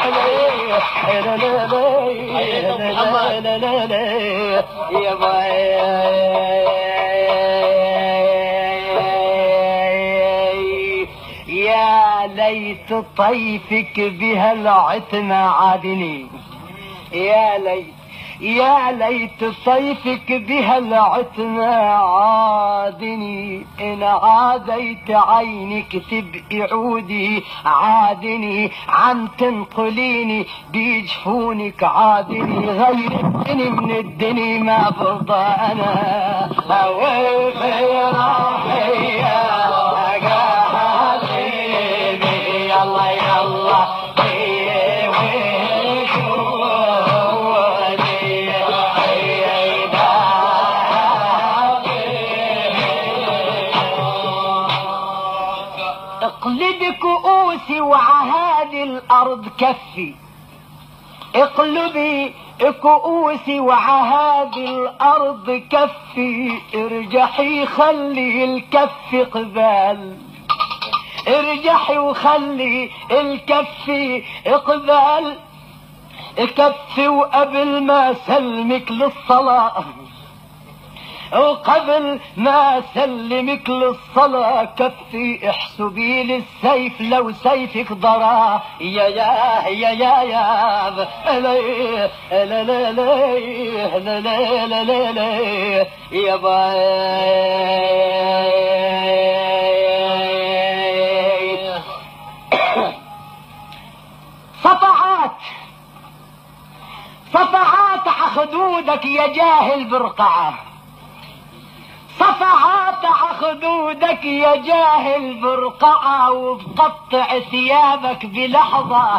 يا ليت طيفك بها العتمة عادني، يا ليت طيفك بها العتمة عادني، إن عاديت عينك تبقي عودي عادني، عم تنقليني بجفونك عادني، غيرتني من الدنيا ما برضى أنا وفي روحي يا حبيبي يلا يلا اقلبي كؤوسي وعهادي الارض كفي، اقلبي كؤوسي وعهادي الارض كفي، ارجحي خلي الكف قبال، ارجحي وخلي الكف اقبال كفي، وقبل ما سلمك للصلاة وقبل ما سلمك للصلاة كفي، احسبي للسيف لو سيفك ضرا يا لا لا لا لا لا لا يا باي صفعات عخدودك يا جاهل برقعة، صفعات عخدودك يا جاهل برقعة، وبقطع ثيابك بلحظة،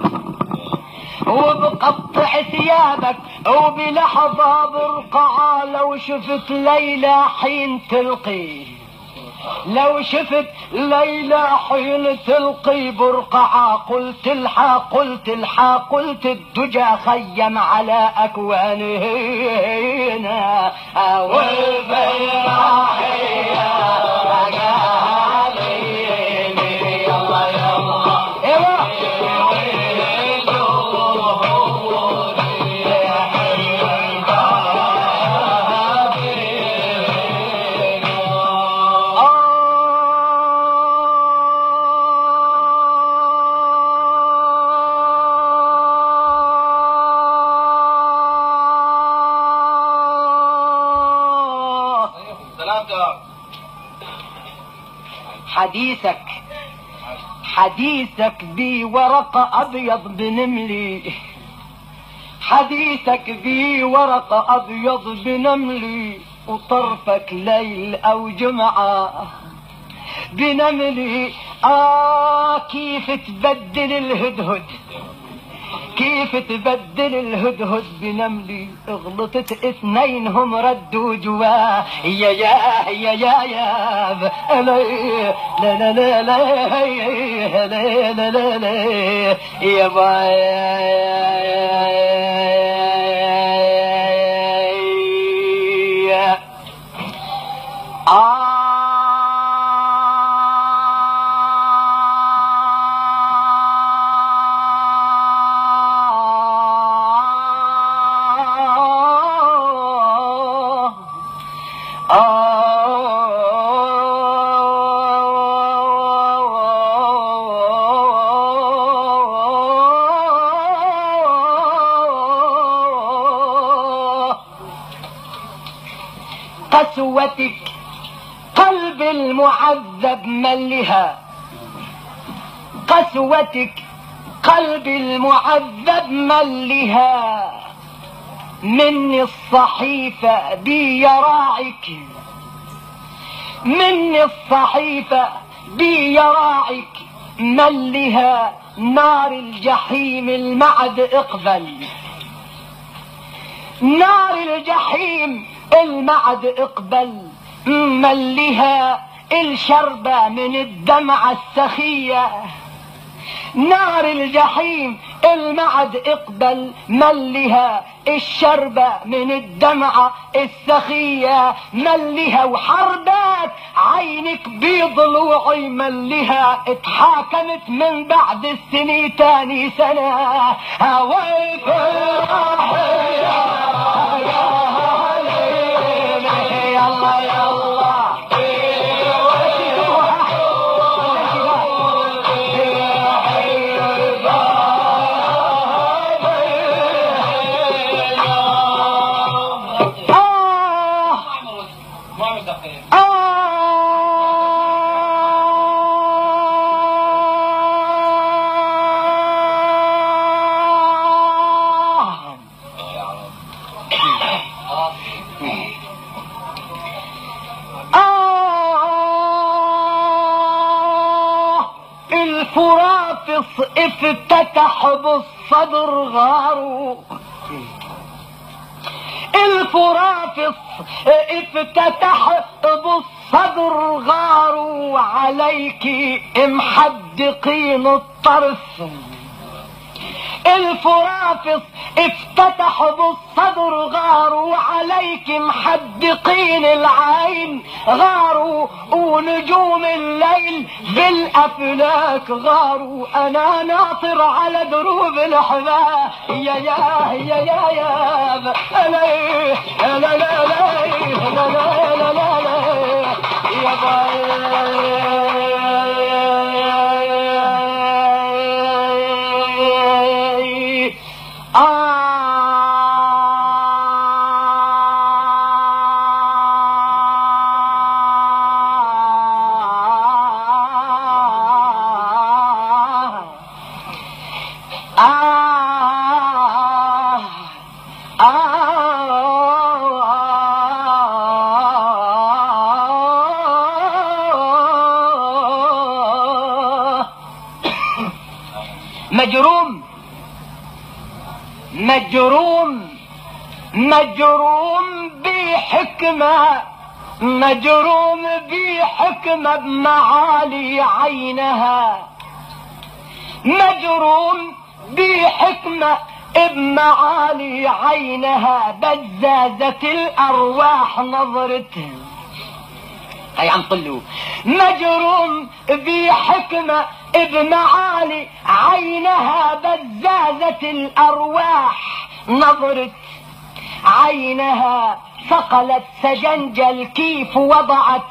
وبقطع ثيابك وبلحظة برقعة، لو شفت ليلى حين تلقي، لو شفت ليلى حين تلقي برقعة، قلت الدجى خيم على أكوانهنا والبيراحية حديثك بي ورقة أبيض بنملي، حديثك بي ورقة أبيض بنملي، وطرفك ليل أو جمعة بنملي. كيف تبدل الهدهد، كيف تبدل الهدهد بنملي، غلطت اثنينهم ردوا جواه يا لا لا لا لا لا لا لا يا باي قسوتك قلب المعذب ملها، قسوتك قلب المعذب ملها، مني الصحيفة بي يراعك، مني الصحيفة بي يراعك ملها، نار الجحيم المعد اقبل، نار الجحيم المعد اقبل ملها، الشربة من الدمعة السخية نار الجحيم المعد اقبل ملها الشربة من الدمعة السخية ملها وحربات عينك بضلوعي ملها اتحاكمت من بعد السنين تاني سنة هواك يلا يلا الفرافص افتتح بالصدر غارو الفرافص افتتح بالصدر غارو عليك محدقين الطرف الفرافص افتتح بالصدر غاروا عليك محدقين العين غاروا ونجوم الليل بالافلاك غاروا انا ناطر على دروب الحباب يا لا لا لا لا يا مجروم مجروم مجروم بحكمة مجروم بحكمة بمعالي عينها مجروم بحكمة بمعالي عينها بزازت الأرواح نظرتها هي عم طلوا مجروم بحكمة بمعالي عينها بزازت الأرواح نظرت عينها ثقلت سجنجل كيف وضعت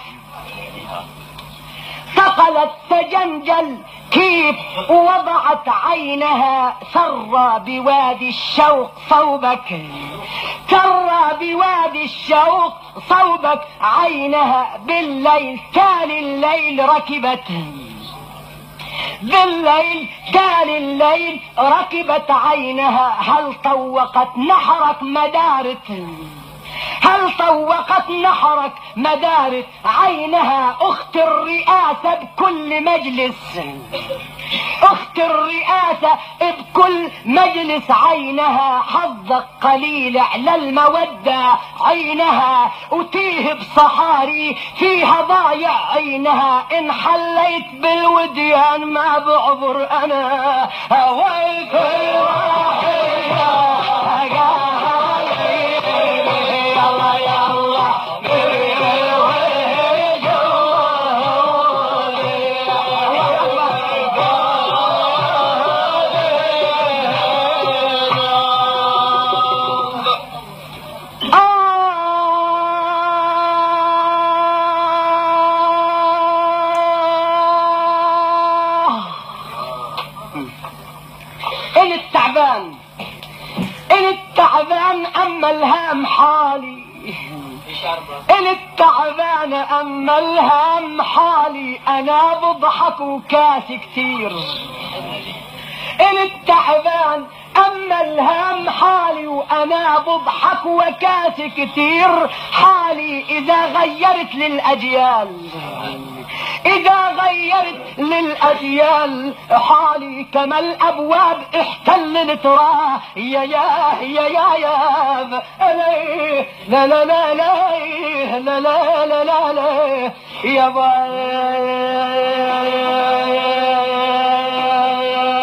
ثقلت سجنجل كيف وضعت عينها سر بوادي الشوق صوبك سر بوادي الشوق صوبك عينها بالليل تالي الليل ركبت بالليل تالي الليل ركبت عينها هل طوقت نحرك مدارت هل طوقت نحرك مدارت عينها اخت الرئاسة بكل مجلس اخت الرئاسة بكل مجلس عينها حظك قليل على المودة عينها وتيه بصحاري فيها ضايع عينها ان حليت بالوديان ما بعبر انا هويك التعبان اما الهام حالي التعبان اما الهام حالي انا بضحك وكاسي كتير التعبان اما الهام حالي وانا بضحك وكاسي كتير حالي اذا غيرت للاجيال اذا غيرت للاجيال حالي كما الابواب احتلت راه يا لا لا لا لا لا لا لا لا لا يا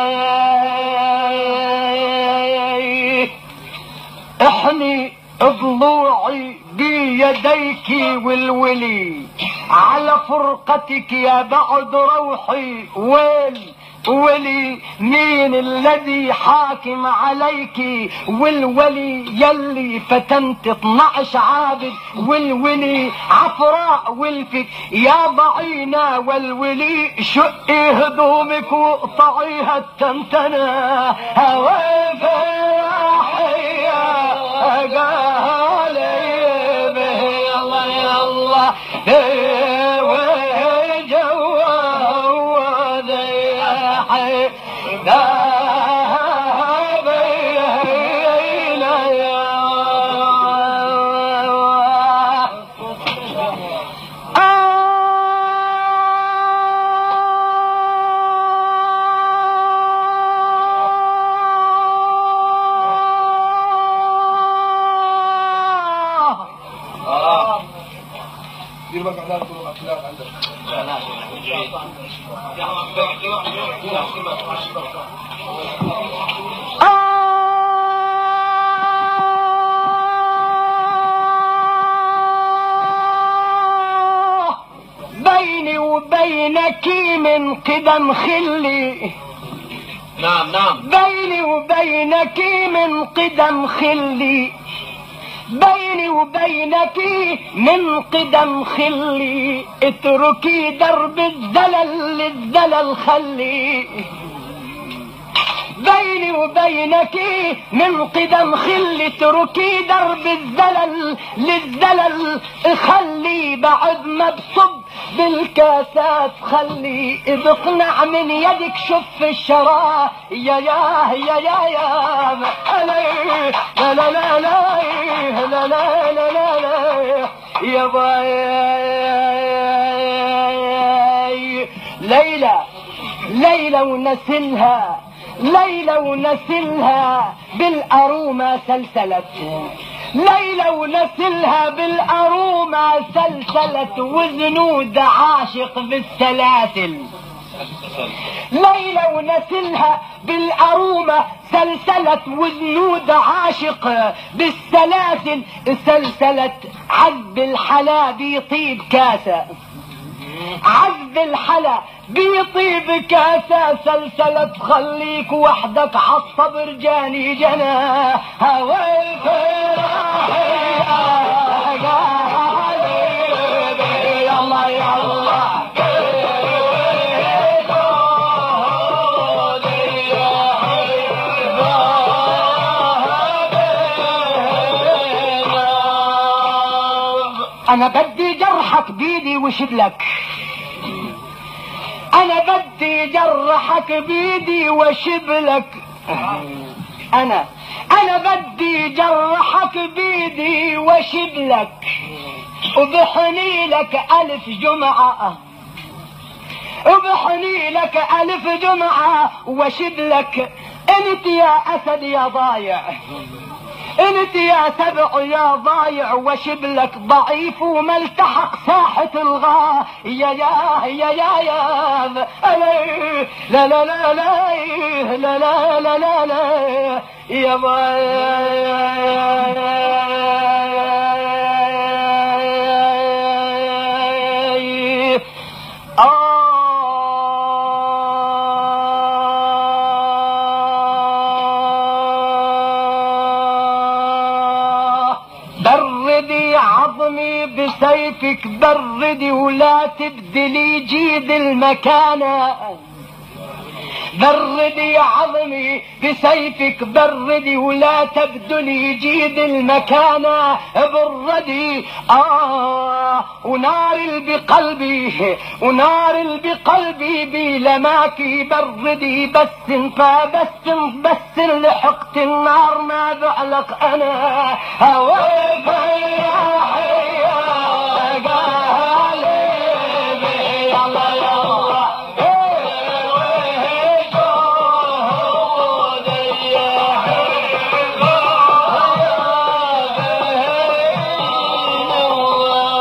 ضلوعي بيديك والولي على فرقتك يا بعد روحي ولي مين الذي حاكم عليك والولي يلي فتنت 12 عابد والولي عفراء ولفك يا ضعينا والولي شقي هدومك وقطعيها التنتنة هواي فرحية قالي الله يا الله بيني وبينك من قدم خلي نعم بيني وبينك من قدم خلي بيني وبينك من قدم خلي اتركي درب الزلل للزلل خلي بيني وبينك من قدم خلي اتركي درب الزلل للزلل خلي بعد ما بصب بالكاسات خلي بقنع من يدك شف الشراب يا لا لا لا لا لا لا لا لا لا يا باي ليلى ونسلها ليلى ونسلها بالأرومة سلسلت ليلى ونسلها بالأرومة سلسلت وزنود عاشق بالسلاسل ليلى ونسلها بالأرومة سلسلت وزنود عاشق بالسلاسل سلسلت عذب الحلا بيطيب كاسة عذب الحلا بيطيب كاسة سلسلة خليك وحدك عالصبر جاني جنا هواي فرحي يا الله يا الله انا بدي جرحك بيدي وشبلك انا بدي جرحك بيدي وشبلك انا بدي جرحك بيدي وشبلك وبحني لك 1000 جمعة وبحني لك 1000 جمعة وشبلك انت يا اسد يا ضايع انت يا سبع يا ضايع وشبلك ضعيف وما التحق ساحة الغا يا لا لا لا لا لا لا لا لا لا يا بردي عظمي بسيفك بردي ولا تبدلي جيد المكانة بردي عظمي بسيفك بردي ولا تبدلي جيد المكانة بردي ونار بقلبي ونار بقلبي بلماكي بردي بس لحقت النار ما بعلق انا هواي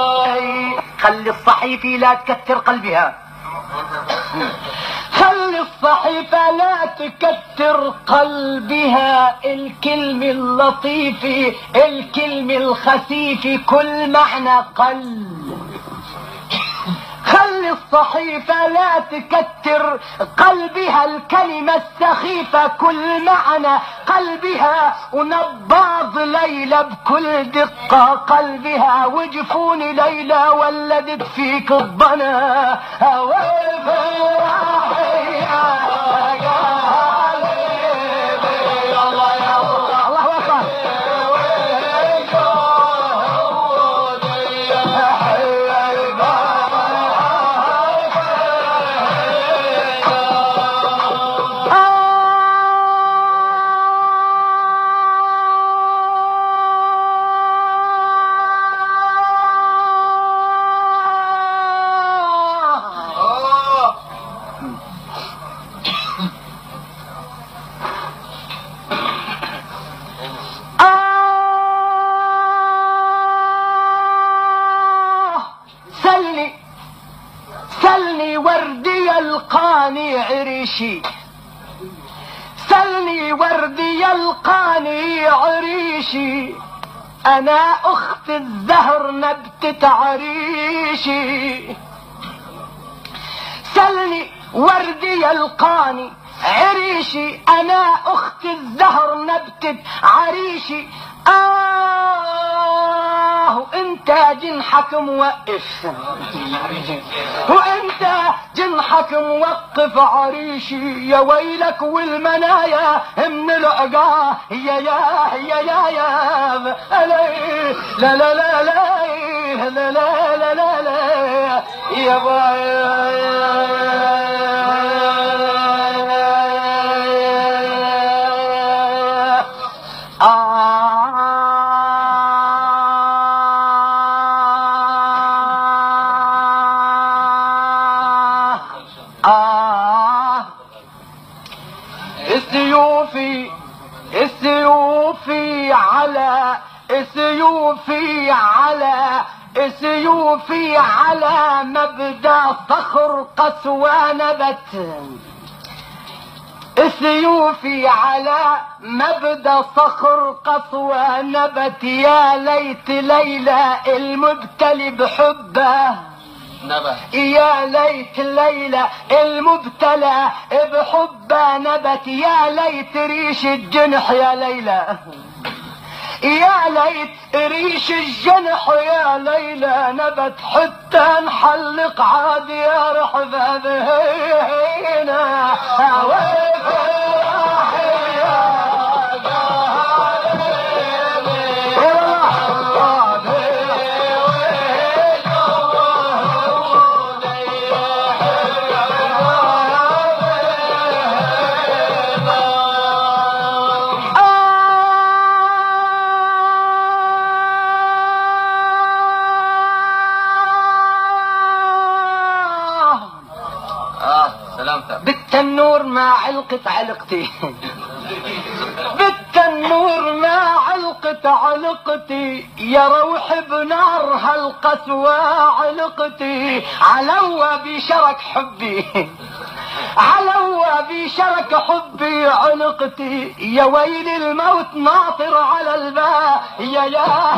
خلي الصحيفي لا تكثر قلبها خلي الصحيفة لا تكتر قلبها الكلم اللطيف الكلم الخفيف كل معنى قلب. خلي الصحيفة لا تكتر قلبها الكلمة السخيفة كل معنى قلبها، ونبض ليلى بكل دقة قلبها، وجفون ليلى ولدت فيك الضنا. سلني وردي يلقاني عريشي، سلني وردي يلقاني عريشي، انا اخت الزهر نبتة عريشي. سلني وردي يلقاني عريشي، انا اخت الزهر نبتة عريشي. وانت جنحك موقف، وانت جنحك موقف عريشي، يا ويلك والمنايا من العقاه يا لا لا لا لا لا لا لا لا لا يا سيوفي على مبدأ صخر قسوة نبت، سيوفي على مبدأ صخر قسوة نبت. يا ليت ليلى المبتلي بحبه نبت، يا ليت ليلى المبتلى بحبه نبت. يا ليت ريش الجنح يا ليلى، يا ليت ريش الجنح يا ليلى نبت، حتى نحلق عاد يا رحبة بهينا. بالتنور ما علقت علقتي، بالتنور ما علقت علقتي، يا روح بنار هالقسوة علقتي. علوى بشرك حبي، علوى بشرك حبي علقتي، يا ويل الموت ناطر على الباب يا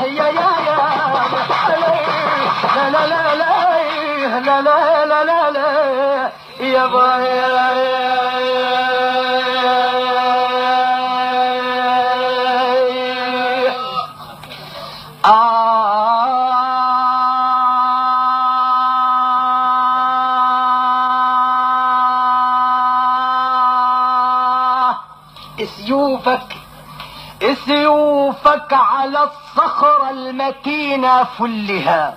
لا لا لا لا لا لا لا لا يا سيوفك على الصخرة المتينة فلها،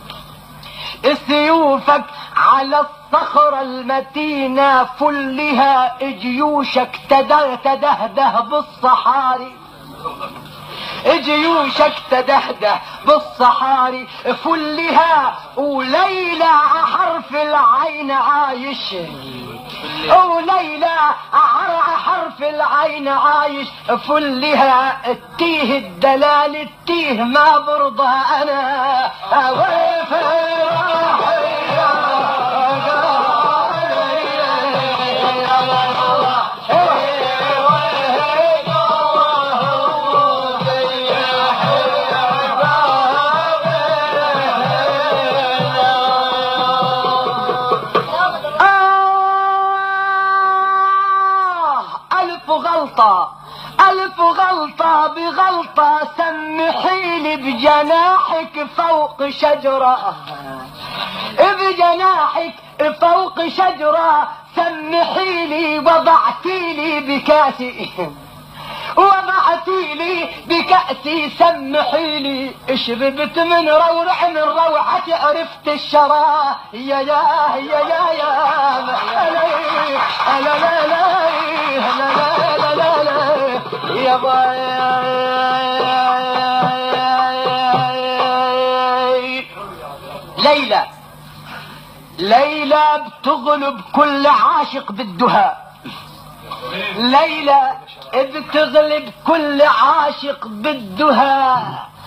سيوفك على الصخرة المتينة فلها، جيوشك تدهده بالصحاري، جيوشك تدهده بالصحاري فلها. وليلى حرف العين عايش، وليلى حرف العين عايش فلها. التيه الدلال التيه ما برضى انا وفي ألف غلطة بغلطة سمحيلي بجناحك فوق شجرة، بجناحك فوق شجرة سمحيلي وضعتيلي بكاسي، وضعتيلي بكأسي سمحيلي شربت من روع من روعتي عرفت الشراب. يا يا يا يا يا لا لا لا لا لا لا يا باي. ليلى ليلى بتغلب كل عاشق بالدهى، ليلى بتغلب كل عاشق بالدهى.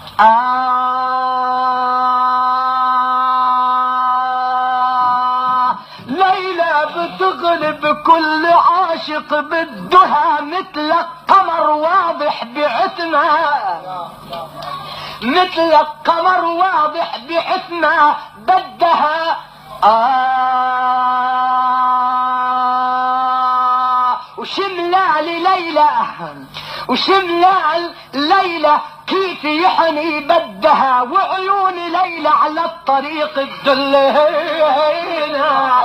ليلى بتغلب كل عاشق بالدهى، مثل القمر واضح بعتمها، مثل القمر واضح بعتمها بدها. وشملال ليلى وشملال ليلى كيف يحني بدها، وعيون ليلى على الطريق تدلهنا.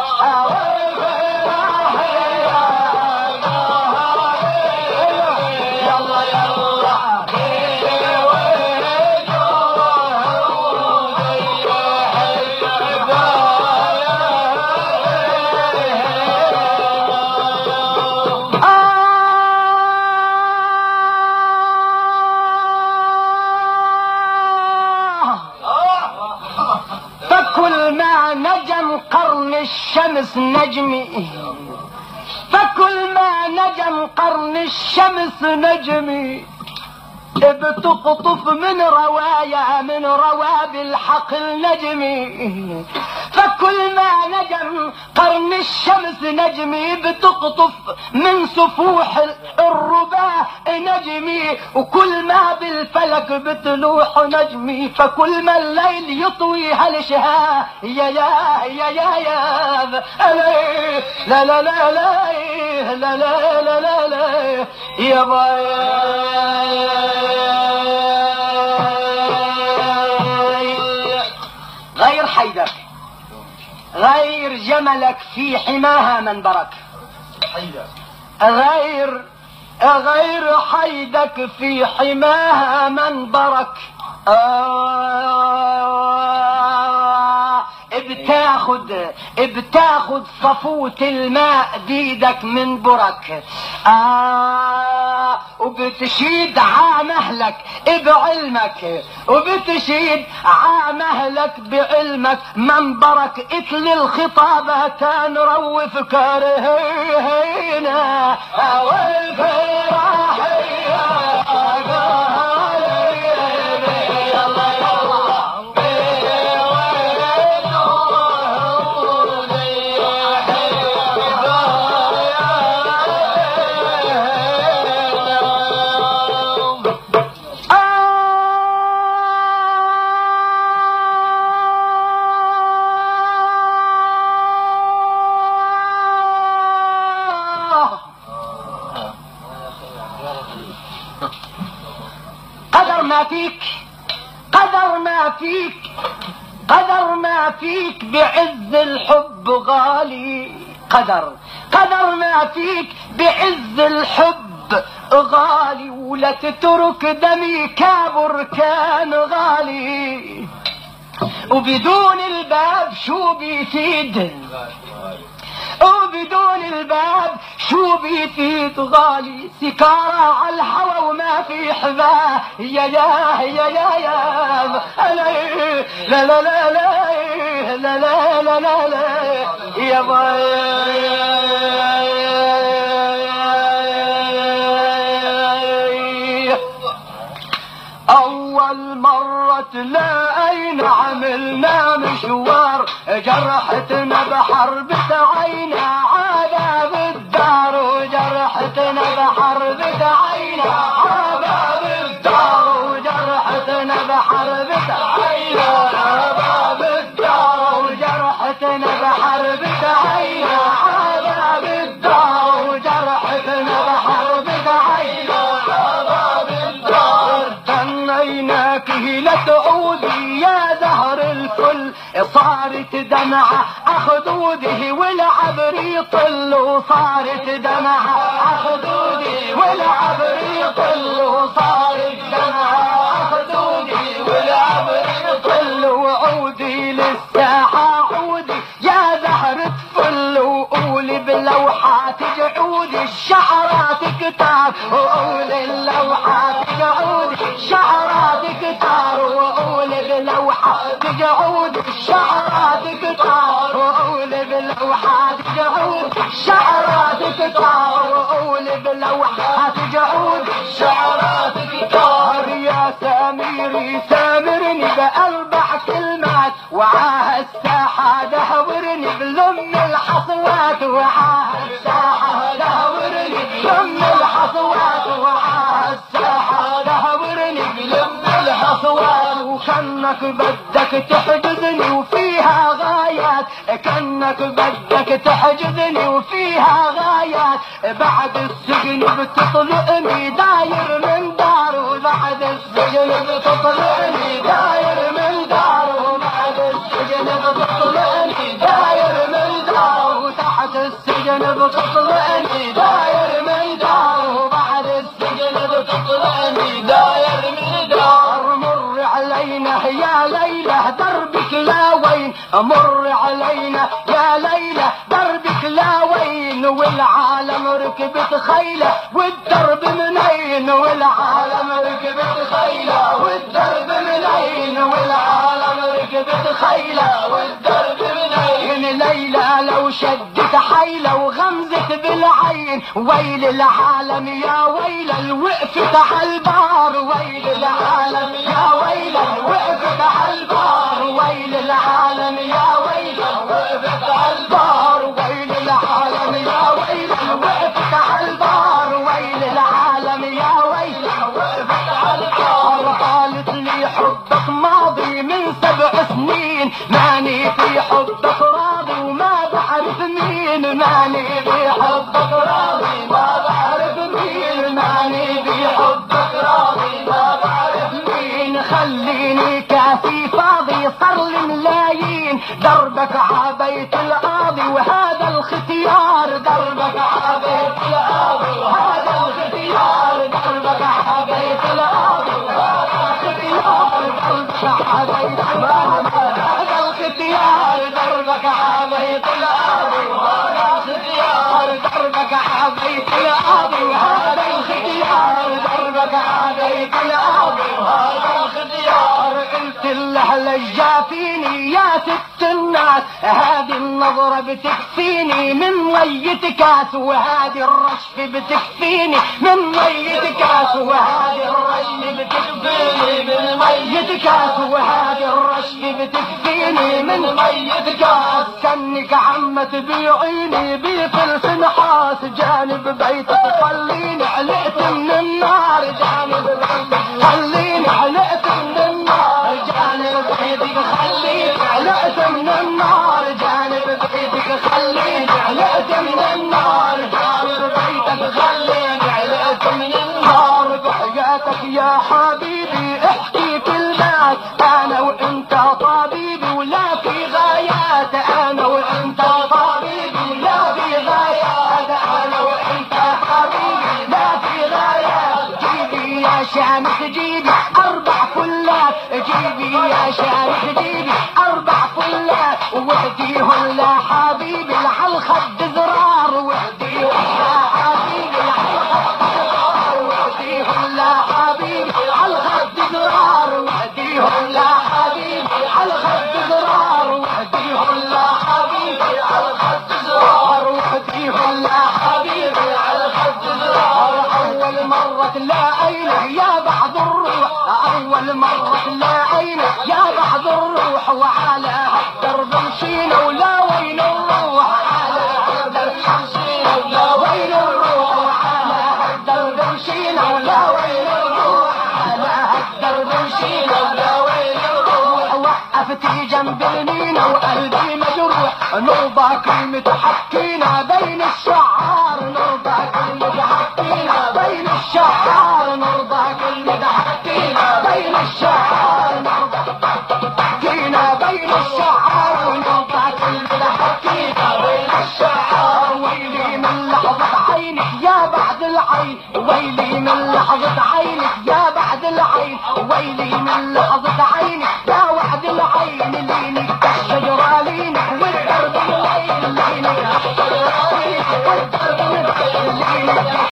قرن الشمس نجمي، فكل ما نجم قرن الشمس نجمي، بتقطف من روايا من رواب الحقل نجمي. فكل ما نجم قرن الشمس نجمي، بتقطف من سفوح الرباع نجمي، وكل ما بالفلك بتلوح نجمي. فكل ما الليل يطوي هالشها يا يا يا يا يا لا لا لا لا لا لا لا لا لا يا باي. غير حيدر غير جملك في حماها منبرك، غير حيدك في حماها منبرك. بتاخد صفوة الماء بيدك من برك. وبتشيد عامهلك بعلمك، وبتشيد عامهلك بعلمك منبرك. اتل الخطابة كان روف كارهينا قدر ما فيك بعز الحب غالي. قدر ما فيك بعز الحب غالي، ولا تترك دمي كابر كان غالي. وبدون الباب شو بيفيد، وبدون الباب شو بيفيد غالي. سكارة على الهوى وما في حذاه يا يا يا يا يا لا لا لا لا لا لا لا لا لا يا باي. أول مرة تلاقينا عملنا مشوار، جرحتنا بحربة عينا عذاب الدار، وجرحتنا بحربة عينا عذاب الدار، وجرحتنا بحربة عينا عذاب الدار، وجرحتنا بحربة عينا عذاب الدار، وجرحتنا بحربة عينا صارت دمعة خدوده والعبر يطل وصارت دمعة خدوده والعبر يطل وصارت دمعة خدوده والعبر يطل وعودي للساحة عودي يا زهر تفل وقولي بلوحات جعودي الشعرات كتار وقولي اللوحات جعودي الشعرات كتار وقولي بلوحات جعودي الشعرات كتار وقولي بلوحات جعودي الشعرات كتار وقولي بلوحات جعودي الشعرات كتار يا سامري سامرني بأربع كلمات وعاها الساحة دهورني بلم الحصوات وعاها الساحة دهورني بلم الحصوات وعاها الساحة دهورني بلم الحصوات وكأنك بدك تحجزني وفيها غايات كأنك بدك تحجزني وفيها غايات بعد السجن بتطلقني داير من دار وبعد السجن بتطلقني داير من دار وبعد السجن بتطلقني داير من دار وتحت السجن بتطلقني داير من دار وبعد السجن بتطلقني داير من دار مر علينا يا ليلى دربك لا وين مر علينا يا ليلى دربك لا وين والعالم ركبت خيله والدرب منين والعالم ركبت خيله والدرب منين والعالم ركبت خيله والدرب منين ليلى لو شدت حيله وغمزت بالعين ويل العالم يا ويل الوقفت على البار ويل العالم يا ويل الوقفت على البار ويل العالم يا ويل الوقفت على البار ويل العالم يا ويل الوقفت على البار ويل العالم يا ويل الوقفت على البار قالت لي حبك ماضي من 7 سنين ماني في حبك راضي وما بعرف مين ماني في حبك راضي ما بعرف مين ماني في حبك راضي ما بعرف مين خليني كافي فاضي صار لي ملايين دربك عبيت القاضي وهذا الختيار دربك عبيت القاضي وهذا الختيار دربك عبيت القاضي وهذا الختيار دربك عبيت القاضي هذا الختيار دربك عبيت القاضي وهذا الختيار دربك عبيت القاضي وهذا الختيار دربك عبيت القاضي وهذا الختيار قلت له لجا فيني يا ست الناس هذه النظرة بتكفيني من مية كاس وهذه الرشف بتكفيني من مية كاس وهذه الرشف بتكفيني من مية كاس وهذه الرشف بتكفيني من مية كاس كأنك عم تبيعيني بفلس نحاس جانب بيتك خليني علقت من النار جانب بيتك خليني علقت من النار جانب بيتك خليني علقت من النار جانب بيتك خليني علقت من النار جانب بيتك خليني علقت من النار بحياتك يا حبيبي احكي كلمات انا وانت طبيبي ولا في غايات انا وانت طبيبي ولا في غايات انا وانت حبيبي لا في غايات جيبي يا شامس جيبي 4 فلات جيبي يا شامس جيبي 4 فلات واهديهم لحبيبي على الخد زرار واهديهم لحبيبي على الخد زرار واهديهم لحبيبي على الخد زرار واهديهم لحبيبي على الخد زرار واهديهم لحبيبي على الخد زرار واهديهم لحبيبي على الخد زرار اول مرة تلاقينا يا بعض الروح اول مرة تلاقينا يا بعض الروح وعلى درب مشينا ولا وين الروح على درب مشينا ولا وين الروح وعلى درب مشينا ولا وين الروح على درب مشينا ولا وين الروح وقفتي جنب المينا وقلبي مجروح نرضى كلمة حكينا بين الشعار نرضى كلمة حكينا بين الشعار نرضى كلمة حكينا بين الشعار نرضى حكينا بين الشعار ويلي من لحظة عينك يا بعد العين، ويلي من لحظة عينك يا وعد العين. لينك الشجرة لينك والدرب الليل لينك الشجرة لينك والدرب الليل لينك